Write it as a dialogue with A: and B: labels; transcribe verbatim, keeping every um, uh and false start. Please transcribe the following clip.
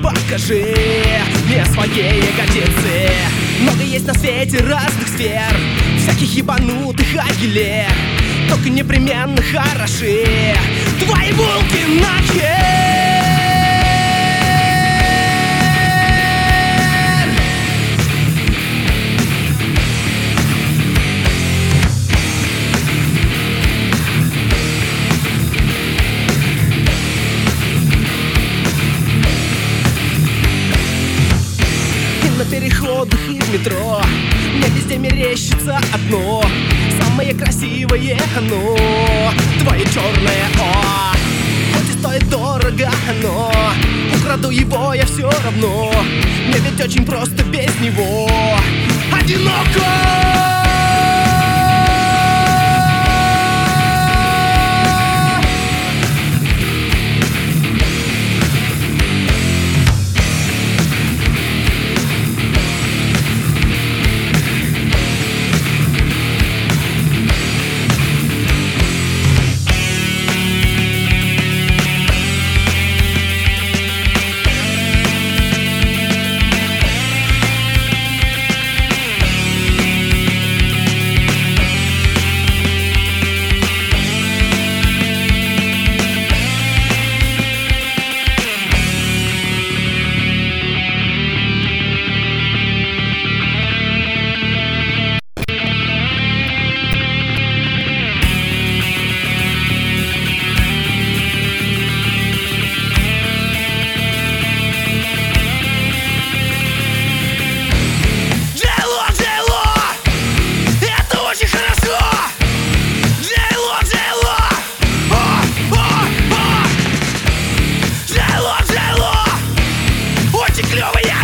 A: покажи мне свои ягодицы. Много есть на свете разных сфер, всяких ебанутых агилер, только непременно хороши твои булки нахер. На переходах и в метро мне везде мерещится одно: самое красивое оно, твое черное О. Хоть и стоит дорого оно, украду его я все равно. Мне ведь очень просто без него одиноко. Очень клёвая!